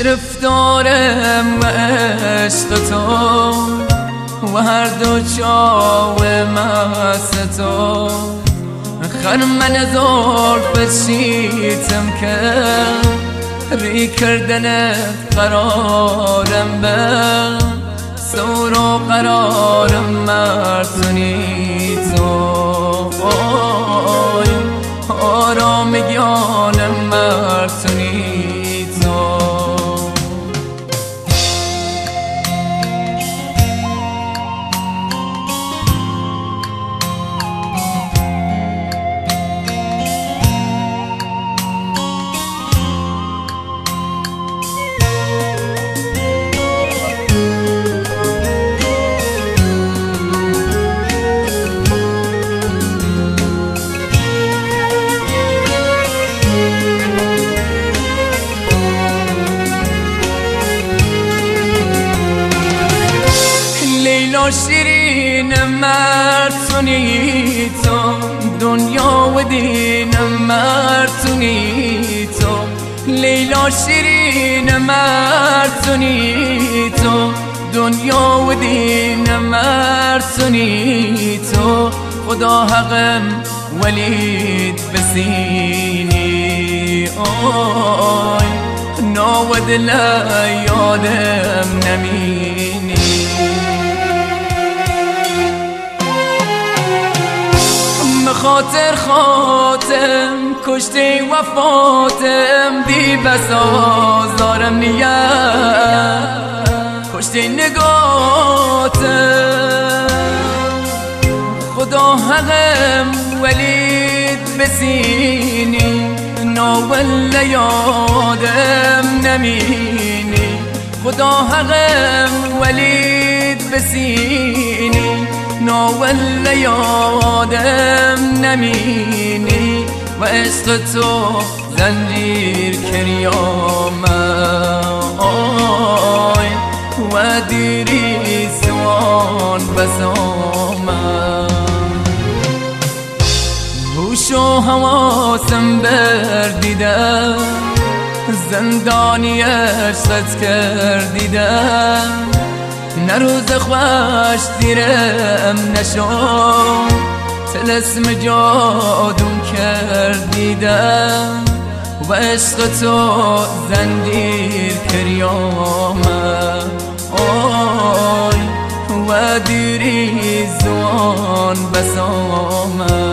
گرفتارم و عشق تو و هر دو چاو مست تو خرمن زلف شیتم که ری کردنت قرارم به سور و قرارم مرتونی تو آرام گیانم مرتونی تو لیلا شیرین مرتونی تو دنیا و دین مرتونی تو لیلا شیرین مرتونی تو دنیا و دین مرتونی تو خدا حقم ولید بسینی آی ناود لیادم نمینی خاطر خاتم کشته وفاتم دی بسا زارم نیت کشته نگاتم خدا حقم ولید بسینی ناول یادم نمینی خدا حقم ولید بسینی ناول یادم نمینی و عشق تو زنجیر کریامای و دیری سوان بسامم هوش و حواسم بردیدم زندانی عشقت کردیدم نه روز خوش دیرم نشو طلسم جادون کردیدم و عشق تو زنجیر کریامم آی و دیری زوان بسامم